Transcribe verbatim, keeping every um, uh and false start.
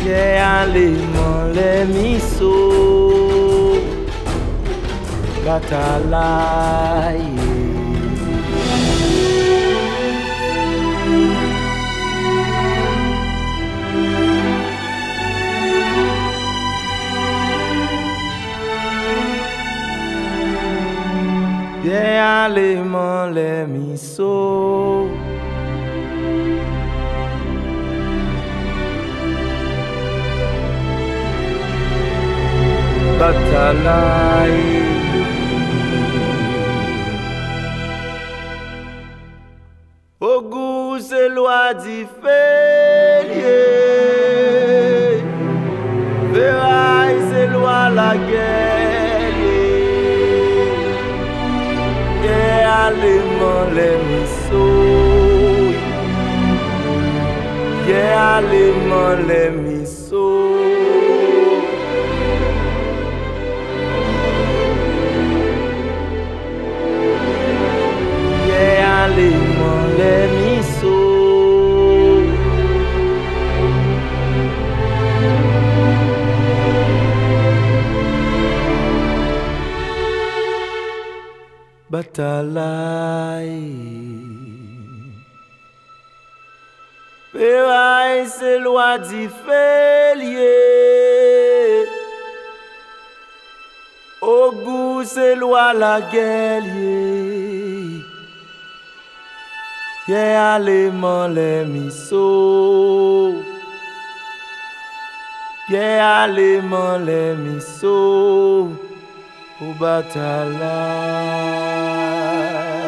J'ai allé mon les miso Bataille J'ai allé mon les miso Bataille Au goût c'est loi d'y félier Véraille c'est loi la guerre Et allemand les misos Et allemand les misos Allemand les misos Bataille Péraille c'est loi d'y félier Au goût c'est loi la guerre Yeah, allemand les misos Yeah, allemand les misos Au bataille